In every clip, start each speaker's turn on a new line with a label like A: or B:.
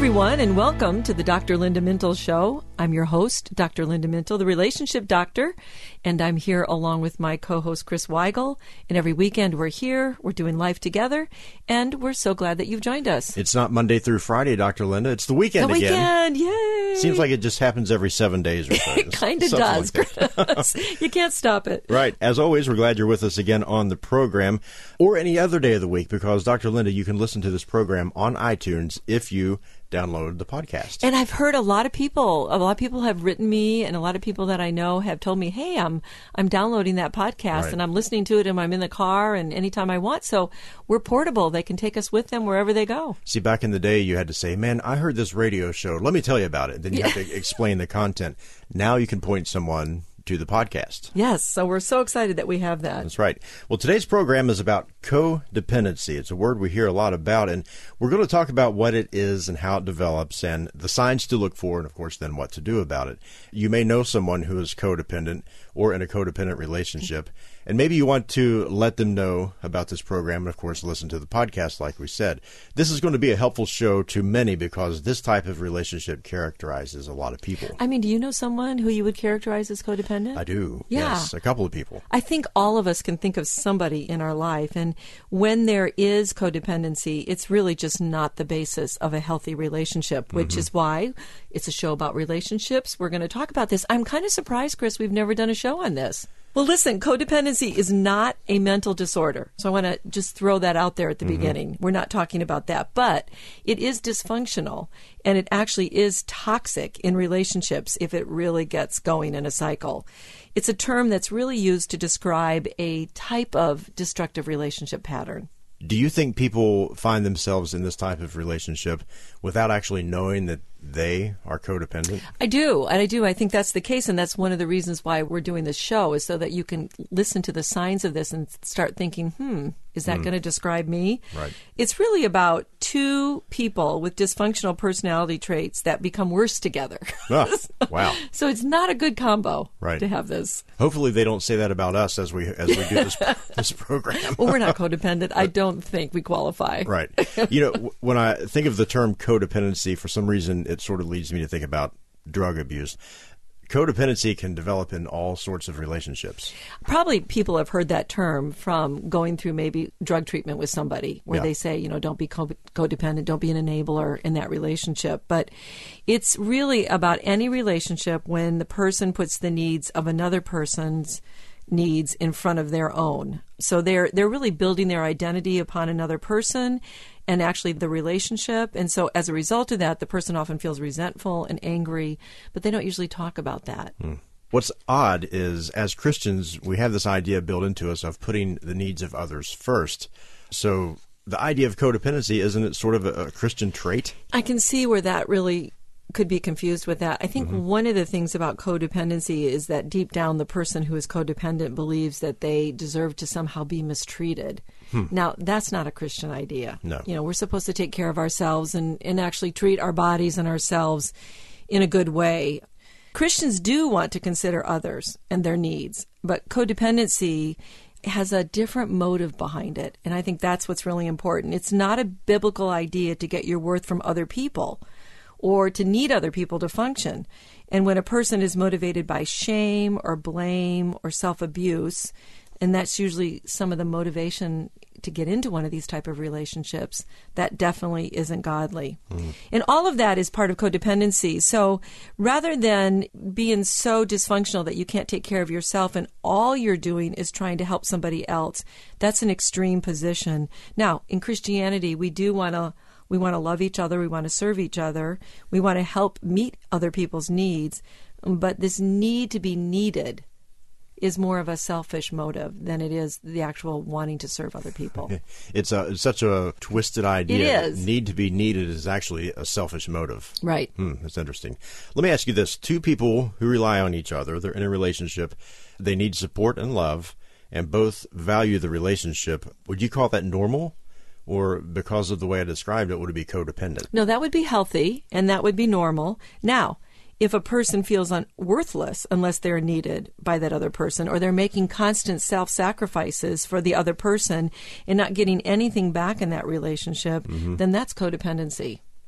A: everyone, and welcome to the Dr. Linda Mintle Show. I'm your host, Dr. Linda Mintle, the relationship doctor, and I'm here along with my co-host, Chris Weigel. And every weekend we're here, we're doing life together, and we're so glad that you've joined us.
B: It's not Monday through Friday, Dr. Linda. It's the weekend again.
A: Yay!
B: Seems like it just happens every 7 days or so.
A: It kind of does,
B: like
A: Chris. You can't stop it.
B: Right. As always, we're glad you're with us again on the program, or any other day of the week, because, Dr. Linda, you can listen to this program on iTunes if you download the podcast.
A: And I've heard a lot of people have written me, and a lot of people that I know have told me, hey, I'm downloading that podcast,
B: Right.
A: and I'm listening to it, and I'm in the car and anytime I want. So we're portable. They can take us with them wherever they go.
B: See, back in the day, you had to say, man, I heard this radio show. Let me tell you about it. Then you have to explain the content. Now you can point someone to the podcast.
A: Yes, so we're so excited that we have that.
B: That's right. Well, today's program is about codependency. It's a word we hear a lot about, and we're going to talk about what it is and how it develops and the signs to look for, and of course, then what to do about it. You may know someone who is codependent or in a codependent relationship, and maybe you want to let them know about this program and, of course, listen to the podcast like we said. This is going to be a helpful show to many because this type of relationship characterizes a lot of people.
A: I mean, do you know someone who you would characterize as codependent?
B: I do.
A: Yeah.
B: Yes, a couple of people.
A: I think all of us can think of somebody in our life, and when there is codependency, it's really just not the basis of a healthy relationship, which is why it's a show about relationships. We're going to talk about this. I'm kind of surprised, Chris, we've never done a show on this. Well, listen, codependency is not a mental disorder. So I want to just throw that out there at the beginning. We're not talking about that. But it is dysfunctional, and it actually is toxic in relationships if it really gets going in a cycle. It's a term that's really used to describe a type of destructive relationship pattern.
B: Do you think people find themselves in this type of relationship without actually knowing that they are codependent?
A: I do. And I do. I think that's the case. And that's one of the reasons why we're doing this show, is so that you can listen to the signs of this and start thinking, is that going to describe me?
B: Right.
A: It's really about two people with dysfunctional personality traits that become worse together.
B: Oh, wow.
A: So it's not a good combo to have this.
B: Hopefully they don't say that about us as we do this program.
A: Well, we're not codependent. I don't think we qualify.
B: Right. You know, when I think of the term codependency, for some reason it sort of leads me to think about drug abuse. Codependency can develop in all sorts of relationships.
A: Probably people have heard that term from going through maybe drug treatment with somebody where they say, don't be codependent, don't be an enabler in that relationship. But it's really about any relationship when the person puts the needs of another person's needs in front of their own. So they're really building their identity upon another person and actually the relationship. And so as a result of that, the person often feels resentful and angry, but they don't usually talk about that.
B: What's odd is, as Christians, we have this idea built into us of putting the needs of others first. So the idea of codependency, isn't it sort of a Christian trait?
A: I can see where that really could be confused with that. I think one of the things about codependency is that deep down the person who is codependent believes that they deserve to somehow be mistreated. Now, that's not a Christian idea.
B: No.
A: We're supposed to take care of ourselves and actually treat our bodies and ourselves in a good way. Christians do want to consider others and their needs, but codependency has a different motive behind it, and I think that's what's really important. It's not a biblical idea to get your worth from other people or to need other people to function. And when a person is motivated by shame or blame or self-abuse, and that's usually some of the motivation to get into one of these type of relationships, that definitely isn't godly. And all of that is part of codependency. So rather than being so dysfunctional that you can't take care of yourself and all you're doing is trying to help somebody else, that's an extreme position. Now, in Christianity, we want to love each other. We want to serve each other. We want to help meet other people's needs. But this need to be needed is more of a selfish motive than it is the actual wanting to serve other people.
B: It's such a twisted idea.
A: It is.
B: Need to be needed is actually a selfish motive.
A: Right.
B: That's interesting. Let me ask you this. Two people who rely on each other, they're in a relationship, they need support and love, and both value the relationship. Would you call that normal? Or because of the way I described it, would it be codependent?
A: No, that would be healthy, and that would be normal. Now, if a person feels worthless unless they're needed by that other person, or they're making constant self-sacrifices for the other person and not getting anything back in that relationship, then that's codependency.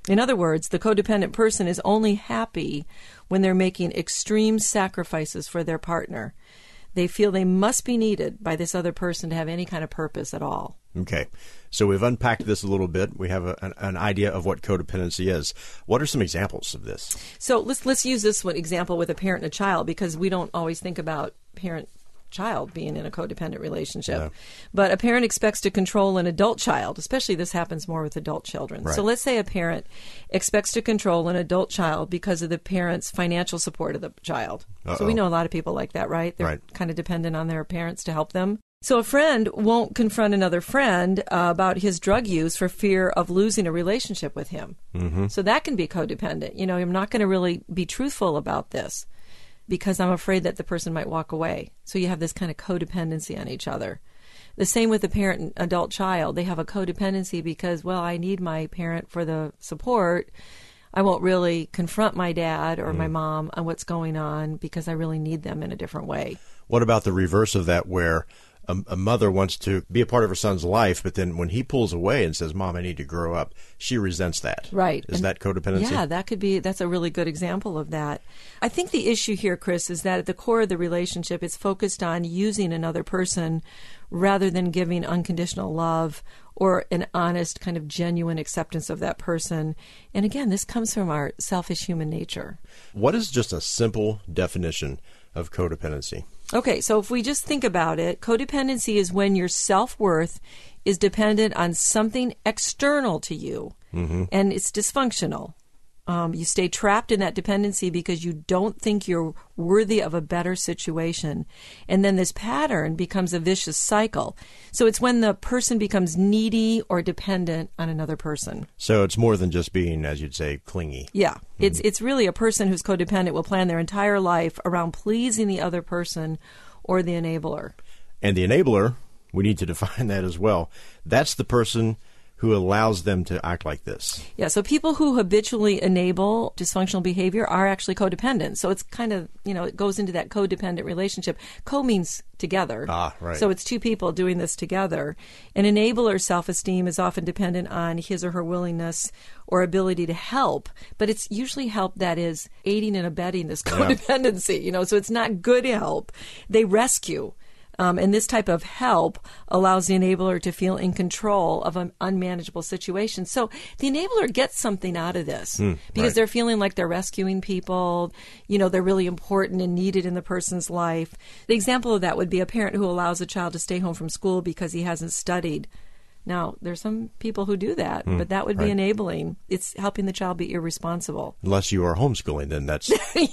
A: In other words, the codependent person is only happy when they're making extreme sacrifices for their partner. They feel they must be needed by this other person to have any kind of purpose at all.
B: Okay. So we've unpacked this a little bit. We have an idea of what codependency is. What are some examples of this?
A: So let's use this one example with a parent and a child, because we don't always think about parent-child being in a codependent relationship.
B: No.
A: But a parent expects to control an adult child, especially this happens more with adult children.
B: Right.
A: So let's say a parent expects to control an adult child because of the parent's financial support of the child.
B: Uh-oh.
A: So we know a lot of people like that, right? They're
B: Right.
A: kind of dependent on their parents to help them. So a friend won't confront another friend about his drug use for fear of losing a relationship with him.
B: Mm-hmm.
A: So that can be codependent. You know, I'm not going to really be truthful about this because I'm afraid that the person might walk away. So you have this kind of codependency on each other. The same with the parent and adult child. They have a codependency because, well, I need my parent for the support. I won't really confront my dad or my mom on what's going on because I really need them in a different way.
B: What about the reverse of that, where a mother wants to be a part of her son's life, but then when he pulls away and says, Mom, I need to grow up, she resents that.
A: Right.
B: Is that codependency?
A: Yeah, that's a really good example of that. I think the issue here, Chris, is that at the core of the relationship, it's focused on using another person rather than giving unconditional love or an honest, kind of genuine acceptance of that person. And again, this comes from our selfish human nature.
B: What is just a simple definition of codependency?
A: Okay, so if we just think about it, codependency is when your self-worth is dependent on something external to you, and it's dysfunctional. You stay trapped in that dependency because you don't think you're worthy of a better situation. And then this pattern becomes a vicious cycle. So it's when the person becomes needy or dependent on another person.
B: So it's more than just being, as you'd say, clingy.
A: Yeah. It's really a person who's codependent will plan their entire life around pleasing the other person or the enabler.
B: And the enabler, we need to define that as well. That's the person who allows them to act like this.
A: Yeah, so people who habitually enable dysfunctional behavior are actually codependent. So it's kind of, it goes into that codependent relationship. Co means together.
B: Ah, right.
A: So it's two people doing this together. An enabler's self-esteem is often dependent on his or her willingness or ability to help, but it's usually help that is aiding and abetting this codependency, so it's not good help. They rescue. And this type of help allows the enabler to feel in control of an unmanageable situation. So the enabler gets something out of this because they're feeling like they're rescuing people. They're really important and needed in the person's life. The example of that would be a parent who allows a child to stay home from school because he hasn't studied. Now, there's some people who do that, but that would be enabling. It's helping the child be irresponsible.
B: Unless you are homeschooling, then that's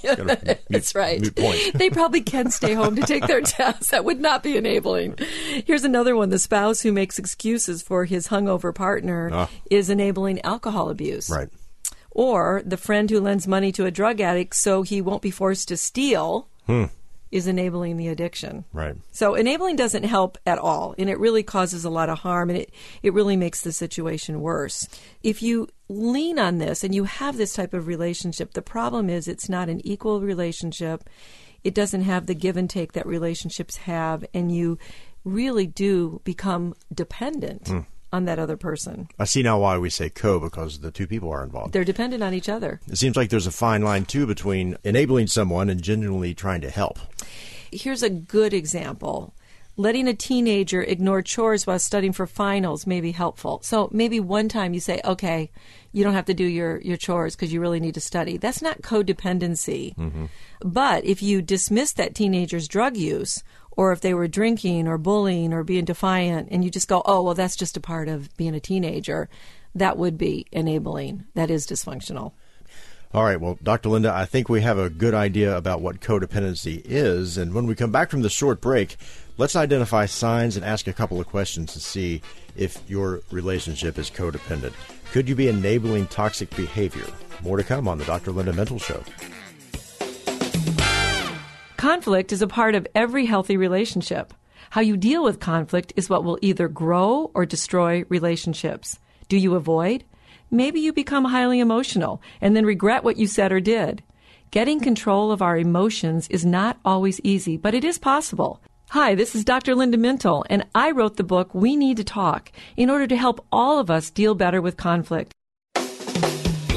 A: that's right.
B: Moot point.
A: They probably can stay home to take their tests. That would not be enabling. Here's another one. The spouse who makes excuses for his hungover partner is enabling alcohol abuse.
B: Right.
A: Or the friend who lends money to a drug addict so he won't be forced to steal is enabling the addiction.
B: Right.
A: So enabling doesn't help at all, and it really causes a lot of harm, and it really makes the situation worse. If you lean on this and you have this type of relationship, the problem is it's not an equal relationship. It doesn't have the give and take that relationships have, and you really do become dependent on that other person.
B: I see now why we say co, because the two people are involved.
A: They're dependent on each other.
B: It seems like there's a fine line, too, between enabling someone and genuinely trying to help.
A: Here's a good example. Letting a teenager ignore chores while studying for finals may be helpful. So maybe one time you say, okay, you don't have to do your chores because you really need to study. That's not codependency. But if you dismiss that teenager's drug use, or if they were drinking or bullying or being defiant, and you just go, oh, well, that's just a part of being a teenager, that would be enabling. That is dysfunctional.
B: All right. Well, Dr. Linda, I think we have a good idea about what codependency is. And when we come back from this short break, let's identify signs and ask a couple of questions to see if your relationship is codependent. Could you be enabling toxic behavior? More to come on the Dr. Linda Mental Show.
A: Conflict is a part of every healthy relationship. How you deal with conflict is what will either grow or destroy relationships. Do you avoid? Maybe you become highly emotional and then regret what you said or did. Getting control of our emotions is not always easy, but it is possible. Hi, this is Dr. Linda Mintle, and I wrote the book We Need to Talk in order to help all of us deal better with conflict.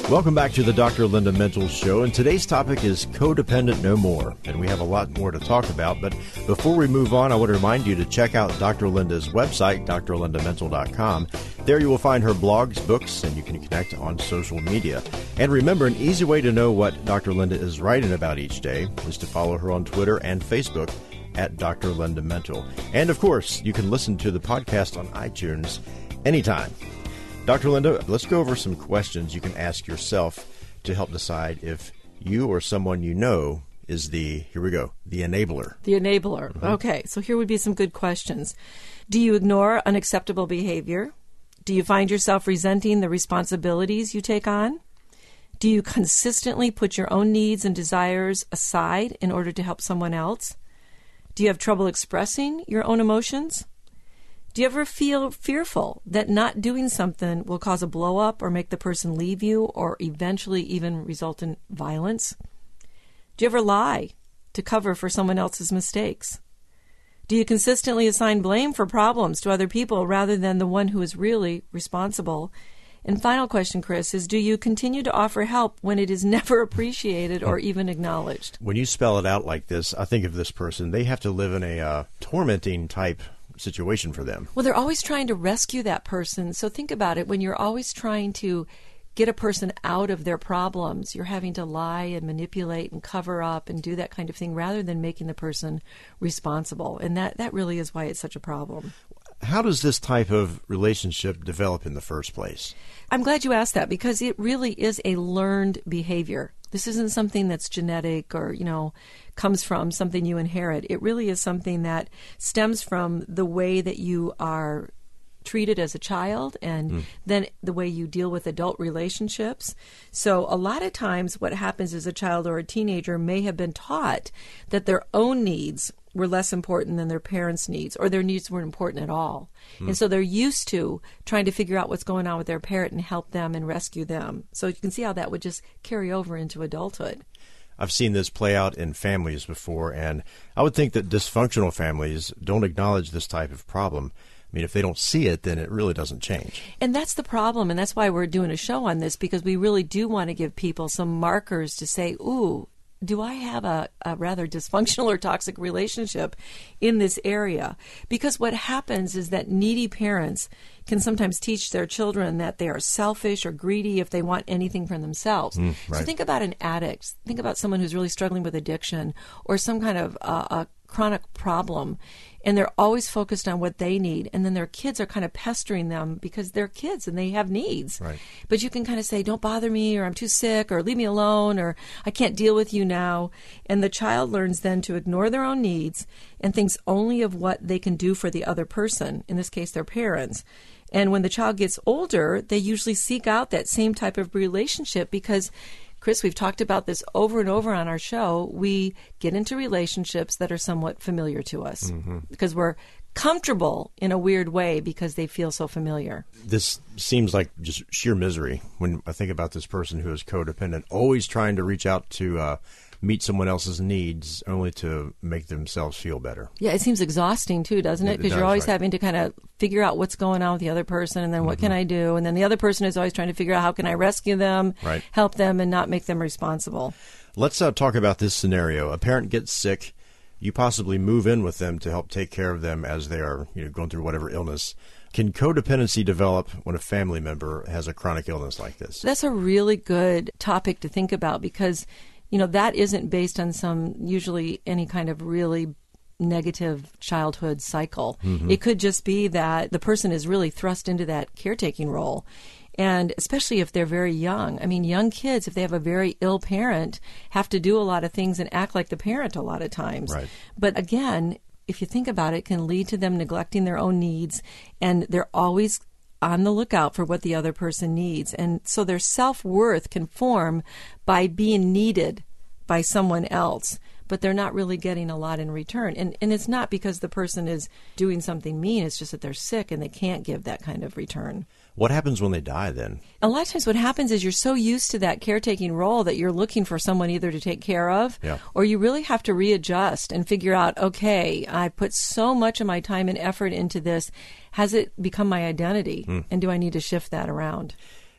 B: Welcome back to the Dr. Linda Mental Show, and today's topic is Codependent No More, and we have a lot more to talk about, but before we move on, I want to remind you to check out Dr. Linda's website, drlindamental.com. There you will find her blogs, books, and you can connect on social media. And remember, an easy way to know what Dr. Linda is writing about each day is to follow her on Twitter and Facebook at Dr. Linda Mental. And of course, you can listen to the podcast on iTunes anytime. Dr. Linda, let's go over some questions you can ask yourself to help decide if you or someone you know is the enabler.
A: The enabler. Mm-hmm. Okay, so here would be some good questions. Do you ignore unacceptable behavior? Do you find yourself resenting the responsibilities you take on? Do you consistently put your own needs and desires aside in order to help someone else? Do you have trouble expressing your own emotions? Do you ever feel fearful that not doing something will cause a blow up or make the person leave you or eventually even result in violence? Do you ever lie to cover for someone else's mistakes? Do you consistently assign blame for problems to other people rather than the one who is really responsible? And final question, Chris, is do you continue to offer help when it is never appreciated or even acknowledged?
B: When you spell it out like this, I think of this person. They have to live in a tormenting type situation for them.
A: Well, they're always trying to rescue that person. So think about it. When you're always trying to get a person out of their problems, you're having to lie and manipulate and cover up and do that kind of thing rather than making the person responsible. And that really is why it's such a problem.
B: How does this type of relationship develop in the first place?
A: I'm glad you asked that because it really is a learned behavior. This isn't something that's genetic or, comes from something you inherit. It really is something that stems from the way that you are treated as a child and then the way you deal with adult relationships. So a lot of times what happens is a child or a teenager may have been taught that their own needs were less important than their parents' needs, or their needs weren't important at all. And so they're used to trying to figure out what's going on with their parent and help them and rescue them. So you can see how that would just carry over into adulthood.
B: I've seen this play out in families before, and I would think that dysfunctional families don't acknowledge this type of problem. I mean, if they don't see it, then it really doesn't change.
A: And that's the problem, and that's why we're doing a show on this, because we really do want to give people some markers to say, ooh, do I have a rather dysfunctional or toxic relationship in this area? Because what happens is that needy parents can sometimes teach their children that they are selfish or greedy if they want anything for themselves.
B: Right.
A: So think about an addict. Think about someone who's really struggling with addiction or some kind of a chronic problem, and they're always focused on what they need, and then their kids are kind of pestering them because they're kids and they have needs.
B: Right.
A: But you can kind of say, don't bother me, or I'm too sick, or leave me alone, or I can't deal with you now. And the child learns then to ignore their own needs and thinks only of what they can do for the other person, in this case their parents. And when the child gets older, they usually seek out that same type of relationship because, Chris, we've talked about this over and over on our show. We get into relationships that are somewhat familiar to us because we're comfortable in a weird way because they feel so familiar.
B: This seems like just sheer misery when I think about this person who is codependent, always trying to reach out to meet someone else's needs only to make themselves feel better.
A: Yeah, it seems exhausting too, doesn't it? Because you're always having to kind of figure out what's going on with the other person and then what can I do? And then the other person is always trying to figure out how can I rescue them, help them, and not make them responsible.
B: Let's talk about this scenario. A parent gets sick. You possibly move in with them to help take care of them as they are going through whatever illness. Can codependency develop when a family member has a chronic illness like this? That's
A: a really good topic to think about because that isn't based on usually any kind of really negative childhood cycle. It could just be that the person is really thrust into that caretaking role. And especially if they're very young. I mean, young kids, if they have a very ill parent, have to do a lot of things and act like the parent a lot of times.
B: Right.
A: But again, if you think about it, it can lead to them neglecting their own needs, and they're always on the lookout for what the other person needs. And so their self-worth can form by being needed by someone else, but they're not really getting a lot in return. And it's not because the person is doing something mean, it's just that they're sick and they can't give that kind of return.
B: What happens when they die then?
A: A lot of times what happens is you're so used to that caretaking role that you're looking for someone either to take care of or you really have to readjust and figure out, okay, I put so much of my time and effort into this. Has it become my identity? And do I need to shift that around?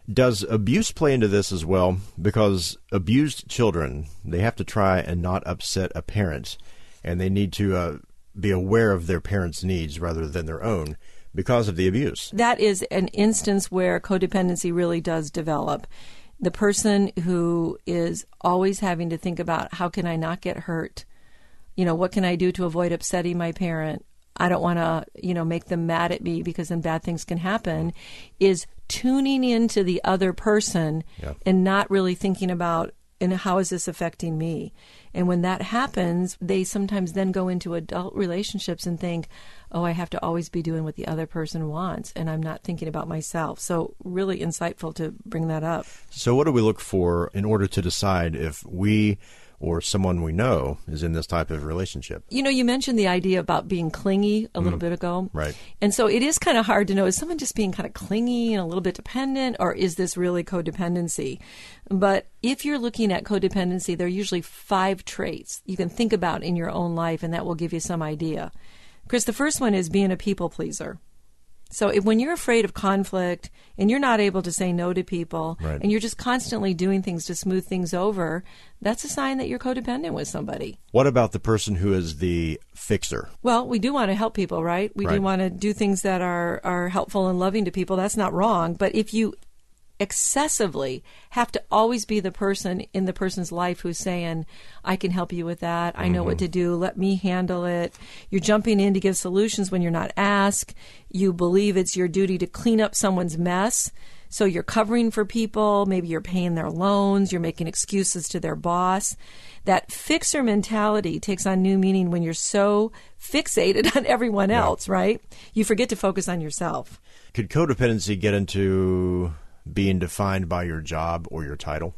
B: Does abuse play into this as well? Because abused children, they have to try and not upset a parent, and they need to be aware of their parents' needs rather than their own because of the abuse.
A: That is an instance where codependency really does develop. The person who is always having to think about, how can I not get hurt? What can I do to avoid upsetting my parent? I don't want to, make them mad at me because then bad things can happen, is tuning into the other person and not really thinking about, and how is this affecting me? And when that happens, they sometimes then go into adult relationships and think, oh, I have to always be doing what the other person wants, and I'm not thinking about myself. So really insightful to bring that up.
B: So what do we look for in order to decide if we or someone we know is in this type of relationship?
A: You mentioned the idea about being clingy a little bit ago.
B: Right.
A: And so it is kind of hard to know, is someone just being kind of clingy and a little bit dependent, or is this really codependency? But if you're looking at codependency, there are usually 5 traits you can think about in your own life, and that will give you some idea. Chris, the first one is being a people pleaser. So when you're afraid of conflict and you're not able to say no to people,
B: right,
A: and you're just constantly doing things to smooth things over, that's a sign that you're codependent with somebody.
B: What about the person who is the fixer?
A: Well, we do want to help people, right? We do want to do things that are helpful and loving to people. That's not wrong. But if you excessively have to always be the person in the person's life who's saying, I can help you with that, I know what to do, let me handle it. You're jumping in to give solutions when you're not asked. You believe it's your duty to clean up someone's mess. So you're covering for people, maybe you're paying their loans, you're making excuses to their boss. That fixer mentality takes on new meaning when you're so fixated on everyone else, right? You forget to focus on yourself.
B: Could codependency get into being defined by your job or your title?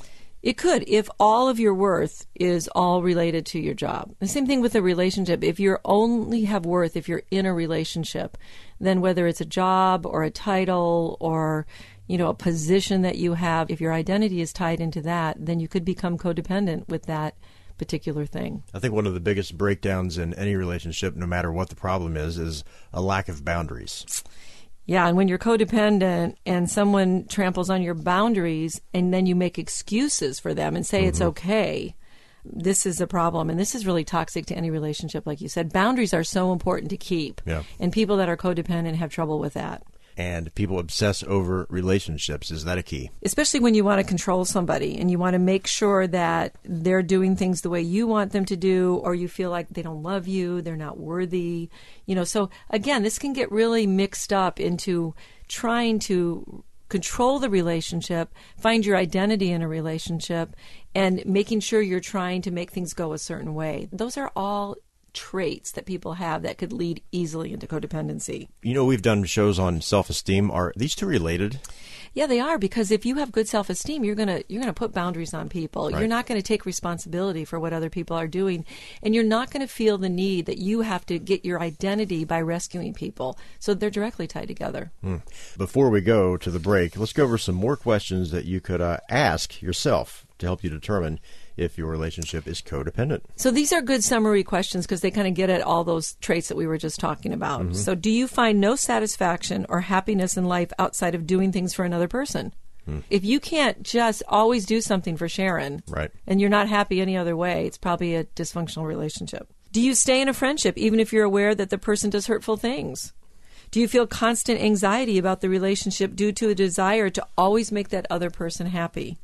A: It could, if all of your worth is all related to your job. The same thing with a relationship. If you only have worth if you're in a relationship, then whether it's a job or a title or, a position that you have, if your identity is tied into that, then you could become codependent with that particular thing.
B: I think one of the biggest breakdowns in any relationship, no matter what the problem is a lack of boundaries.
A: Yeah, and when you're codependent and someone tramples on your boundaries and then you make excuses for them and say it's okay, this is a problem. And this is really toxic to any relationship, like you said. Boundaries are so important to keep.
B: Yeah.
A: And people that are codependent have trouble with that.
B: And people obsess over relationships. Is that a key? Especially
A: when you want to control somebody and you want to make sure that they're doing things the way you want them to do, or you feel like they don't love you, they're not worthy. So again, this can get really mixed up into trying to control the relationship, find your identity in a relationship, and making sure you're trying to make things go a certain way. Those are all traits that people have that could lead easily into codependency.
B: We've done shows on self-esteem. Are these two related?
A: Yeah, they are, because if you have good self-esteem, you're gonna put boundaries on people. Right. You're not going to take responsibility for what other people are doing, and you're not going to feel the need that you have to get your identity by rescuing people. So they're directly tied together.
B: Before we go to the break, let's go over some more questions that you could ask yourself to help you determine if your relationship is codependent.
A: So these are good summary questions because they kind of get at all those traits that we were just talking about. So do you find no satisfaction or happiness in life outside of doing things for another person? If you can't just always do something for Sharon,
B: right,
A: and you're not happy any other way, it's probably a dysfunctional relationship. Do you stay in a friendship even if you're aware that the person does hurtful things? Do you feel constant anxiety about the relationship due to a desire to always make that other person happy?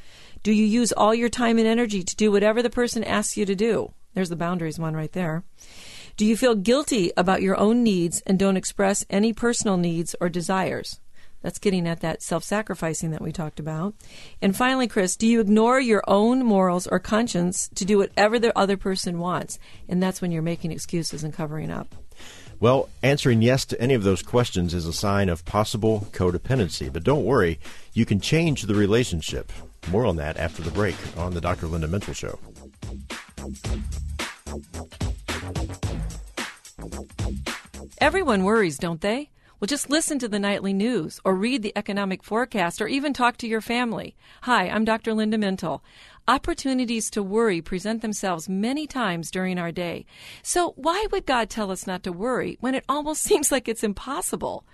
A: Do you use all your time and energy to do whatever the person asks you to do? There's the boundaries one right there. Do you feel guilty about your own needs and don't express any personal needs or desires? That's getting at that self-sacrificing that we talked about. And finally, Chris, do you ignore your own morals or conscience to do whatever the other person wants? And that's when you're making excuses and covering up.
B: Well, answering yes to any of those questions is a sign of possible codependency. But don't worry, you can change the relationship. More on that after the break on the Dr. Linda Mintle Show.
A: Everyone worries, don't they? Well, just listen to the nightly news or read the economic forecast or even talk to your family. Hi, I'm Dr. Linda Mintle. Opportunities to worry present themselves many times during our day. So why would God tell us not to worry when it almost seems like it's impossible?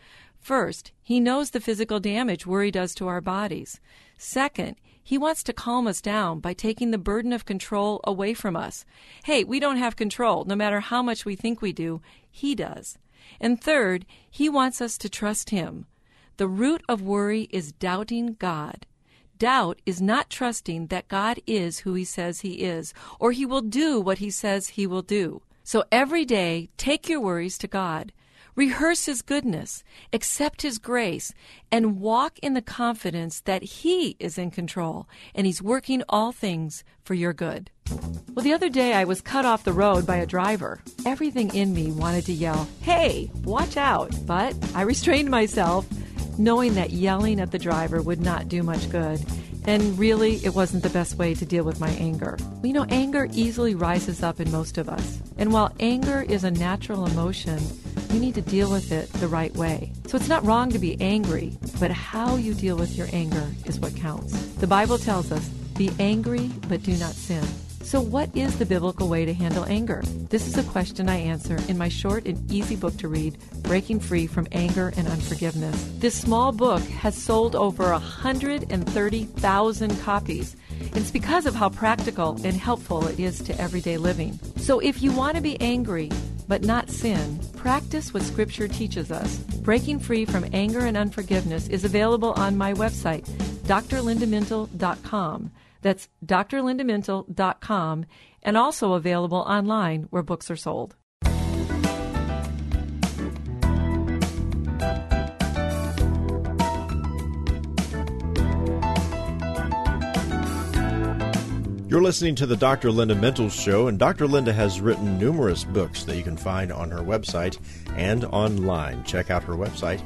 A: First, he knows the physical damage worry does to our bodies. Second, he wants to calm us down by taking the burden of control away from us. Hey, we don't have control. No matter how much we think we do, he does. And third, he wants us to trust him. The root of worry is doubting God. Doubt is not trusting that God is who he says he is, or he will do what he says he will do. So every day, take your worries to God. Rehearse his goodness, accept his grace, and walk in the confidence that he is in control and he's working all things for your good. Well, the other day I was cut off the road by a driver. Everything in me wanted to yell, "Hey, watch out!" But I restrained myself, knowing that yelling at the driver would not do much good. And really, it wasn't the best way to deal with my anger. You know, anger easily rises up in most of us. And while anger is a natural emotion, you need to deal with it the right way. So it's not wrong to be angry, but how you deal with your anger is what counts. The Bible tells us, be angry, but do not sin. So what is the biblical way to handle anger? This is a question I answer in my short and easy book to read, Breaking Free from Anger and Unforgiveness. This small book has sold over 130,000 copies. It's because of how practical and helpful it is to everyday living. So if you want to be angry, but not sin, practice what Scripture teaches us. Breaking Free from Anger and Unforgiveness is available on my website, drlindamintle.com. That's drlindamintle.com, and also available online where books are sold.
B: You're listening to the Dr. Linda Mintle Show, and Dr. Linda has written numerous books that you can find on her website and online. Check out her website,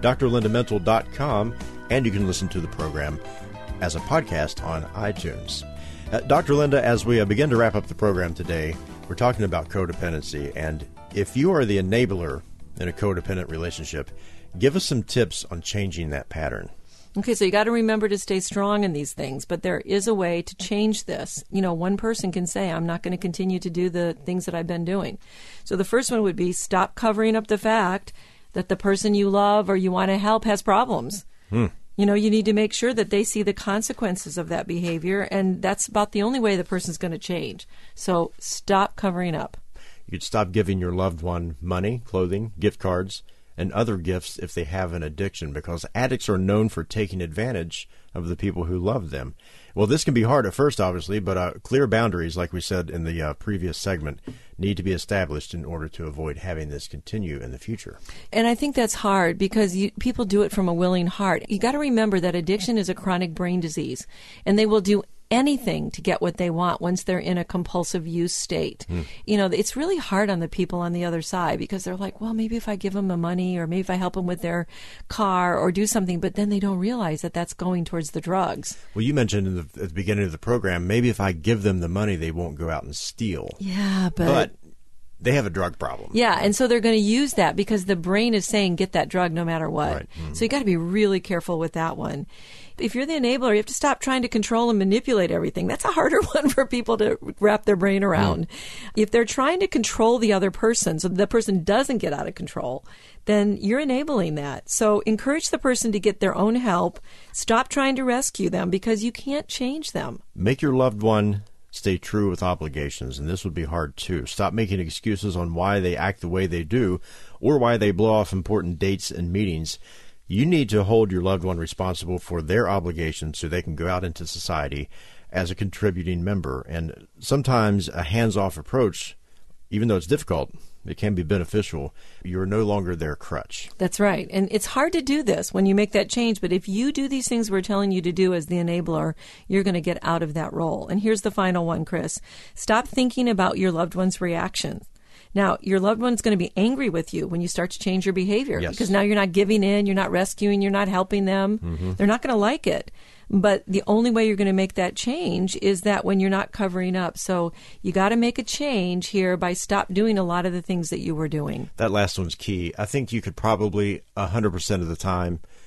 B: drlindamintle.com, and you can listen to the program as a podcast on iTunes. Dr. Linda, as we begin to wrap up the program today, we're talking about codependency, and if you are the enabler in a codependent relationship, give us some tips on changing that pattern.
A: Okay, so you got to remember to stay strong in these things, but there is a way to change this. You know, one person can say, I'm not going to continue to do the things that I've been doing. So the first one would be stop covering up the fact that the person you love or you want to help has problems. You know, you need to make sure that they see the consequences of that behavior, and that's about the only way the person's going to change. So stop covering up.
B: You could stop giving your loved one money, clothing, gift cards, and other gifts if they have an addiction, because addicts are known for taking advantage of the people who love them. Well, this can be hard at first, obviously, but clear boundaries, like we said in the previous segment, need to be established in order to avoid having this continue in the future.
A: And I think that's hard because people do it from a willing heart. You got to remember that addiction is a chronic brain disease, and they will do anything to get what they want once they're in a compulsive use state. You know, it's really hard on the people on the other side because they're like, well, maybe if I give them the money or maybe if I help them with their car or do something, but then they don't realize that that's going towards the drugs.
B: Well, you mentioned at the beginning of the program, maybe if I give them the money, they won't go out and steal.
A: Yeah, but
B: they have a drug problem.
A: Yeah, and so they're going to use that because the brain is saying get that drug no matter what.
B: Right.
A: So you got to be really careful with that one. If you're the enabler, you have to stop trying to control and manipulate everything. That's a harder one for people to wrap their brain around. If they're trying to control the other person so the person doesn't get out of control, then you're enabling that. So encourage the person to get their own help. Stop trying to rescue them because you can't change them.
B: Make your loved one stay true with obligations, and this would be hard too. Stop making excuses on why they act the way they do or why they blow off important dates and meetings. You need to hold your loved one responsible for their obligations so they can go out into society as a contributing member. And sometimes a hands-off approach, even though it's difficult, it can be beneficial. You're no longer their crutch.
A: That's right. And it's hard to do this when you make that change. But if you do these things we're telling you to do as the enabler, you're going to get out of that role. And here's the final one, Chris. Stop thinking about your loved one's reaction. Now, your loved one's going to be angry with you when you start to change your behavior because now you're not giving in, you're not rescuing, you're not helping them. They're not going to like it. But the only way you're going to make that change is that when you're not covering up. So you got to make a change here by stop doing a lot of the things that you were doing.
B: That last one's key. I think you could probably 100% of the time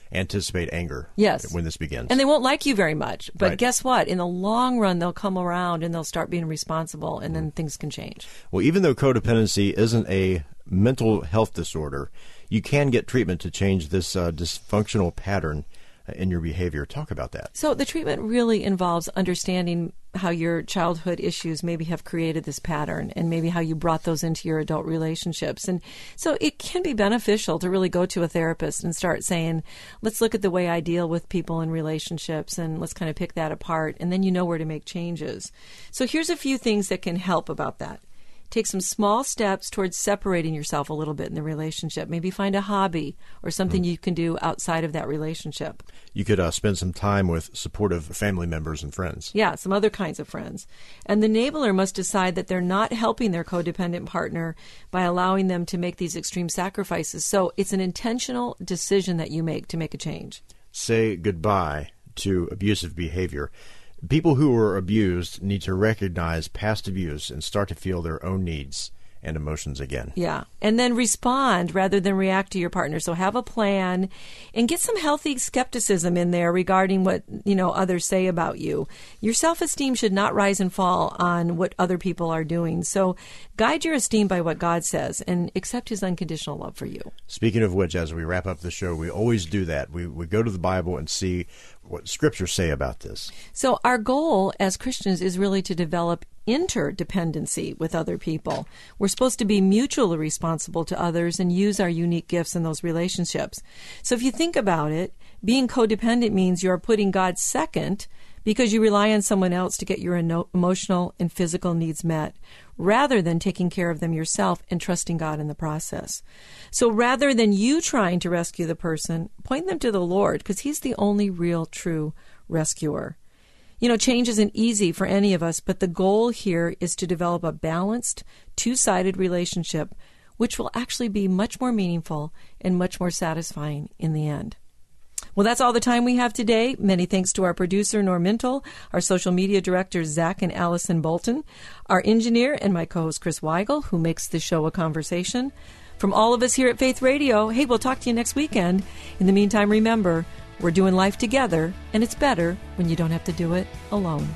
B: anticipate anger.
A: Yes.
B: When this begins.
A: And they won't like you very much. But
B: Right.
A: guess what? In the long run, they'll come around and they'll start being responsible, and then things can change.
B: Well, even though codependency isn't a mental health disorder, you can get treatment to change this dysfunctional pattern in your behavior. Talk about that.
A: So the treatment really involves understanding how your childhood issues maybe have created this pattern, and maybe how you brought those into your adult relationships. And so it can be beneficial to really go to a therapist and start saying, let's look at the way I deal with people in relationships, and let's kind of pick that apart, and then you know where to make changes. So here's a few things that can help about that. Take some small steps towards separating yourself a little bit in the relationship. Maybe find a hobby or something you can do outside of that relationship.
B: You could spend some time with supportive family members and friends.
A: Yeah, some other kinds of friends. And the enabler must decide that they're not helping their codependent partner by allowing them to make these extreme sacrifices. So it's an intentional decision that you make to make a change.
B: Say goodbye to abusive behavior. People who are abused need to recognize past abuse and start to feel their own needs and emotions again.
A: Yeah. And then respond rather than react to your partner. So have a plan and get some healthy skepticism in there regarding what, others say about you. Your self-esteem should not rise and fall on what other people are doing. So guide your esteem by what God says and accept his unconditional love for you.
B: Speaking of which, as we wrap up the show, we always do that. We go to the Bible and see what scriptures say about this.
A: So our goal as Christians is really to develop interdependency with other people. We're supposed to be mutually responsible to others and use our unique gifts in those relationships. So if you think about it, being codependent means you're putting God second because you rely on someone else to get your emotional and physical needs met, rather than taking care of them yourself and trusting God in the process. So rather than you trying to rescue the person, point them to the Lord, because he's the only real, true rescuer. Change isn't easy for any of us, but the goal here is to develop a balanced, two-sided relationship, which will actually be much more meaningful and much more satisfying in the end. Well, that's all the time we have today. Many thanks to our producer, Norm Mintle, our social media directors, Zach and Allison Bolton, our engineer, and my co-host, Chris Weigel, who makes this show a conversation. From all of us here at Faith Radio, hey, we'll talk to you next weekend. In the meantime, remember, we're doing life together, and it's better when you don't have to do it alone.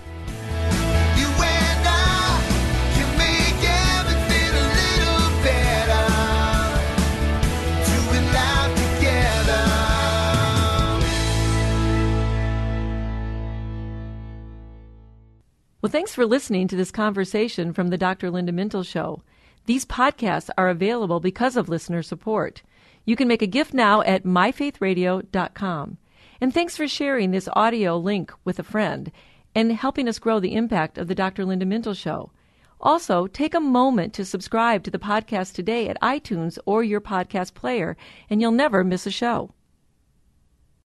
A: Well, thanks for listening to this conversation from the Dr. Linda Mintle Show. These podcasts are available because of listener support. You can make a gift now at myfaithradio.com. And thanks for sharing this audio link with a friend and helping us grow the impact of the Dr. Linda Mintle Show. Also, take a moment to subscribe to the podcast today at iTunes or your podcast player, and you'll never miss a show.